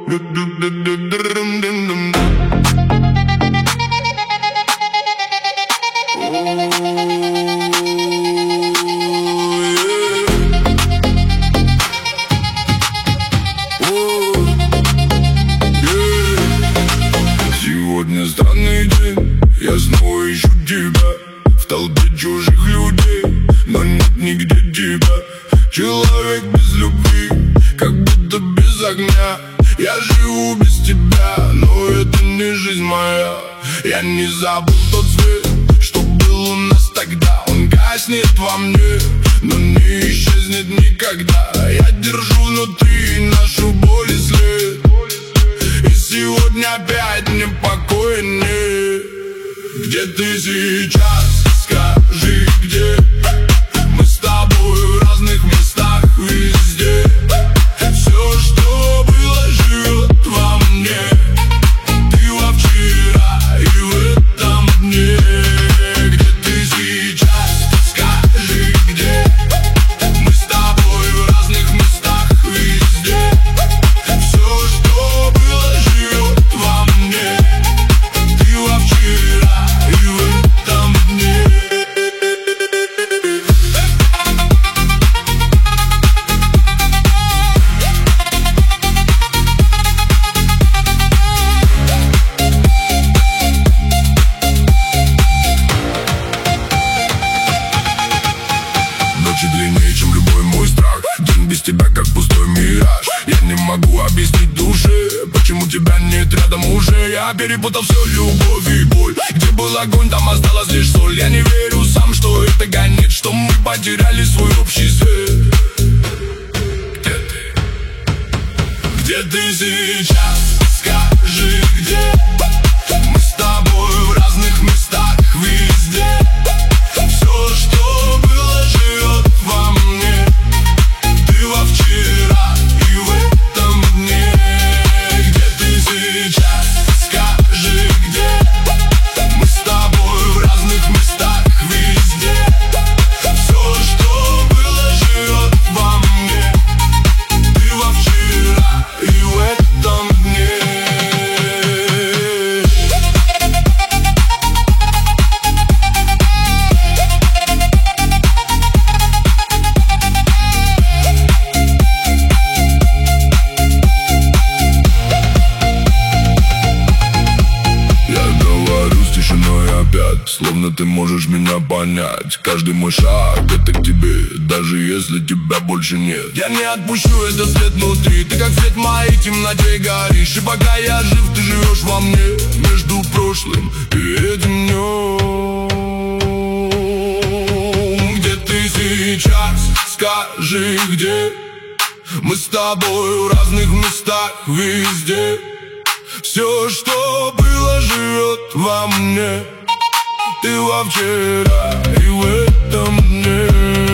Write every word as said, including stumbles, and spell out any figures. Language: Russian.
Сегодня странный день, я снова ищу тебя в толпе чужих людей, но нет нигде тебя. Человек без любви, как будто без огня. Я живу без тебя, но это не жизнь моя. Я не забыл тот свет, что был у нас тогда. Он гаснет во мне, но не исчезнет никогда. Я держу внутри нашу боль и след, и сегодня опять не покойнее. Где ты сейчас? Скажи, где? Мы с тобой в разных местах везде. Все, что было, живет во мне. Ты во вчера и в этом дне. Где ты сейчас? Скажи, где? Мы с тобой в разных местах везде. Все, что было, живет во мне. Ты во вчера и в этом дне. Ночи длиннее, чем любой мой страх. День без тебя, как пустой мираж. Я не могу объяснить душе, почему тебя нет рядом уже. Я перепутал все, любовь и боль. Где был огонь, там осталась лишь соль. Я не верю сам, что это конец, что мы потеряли свой общий свет. Где ты? Где ты сейчас? Скажи, где? Мы с тобой в разных местах везде. Все, что было, живет во мне. Ты во вчера и в этом дне. Где ты сейчас? Скажи, где? Мы с тобой в разных местах везде. Все, что было, живет во мне. Ты во вчера и в этом дне. Опять, словно ты можешь меня понять. Каждый мой шаг — это к тебе, даже если тебя больше нет. Я не отпущу этот свет внутри. Ты как свет в моей темноте горишь. И пока я жив, ты живешь во мне. Между прошлым и этим днем. Где ты сейчас? Скажи, где? Мы с тобой в разных местах везде. Все, что было, живет во мне. Ты во вчера и в этом дне.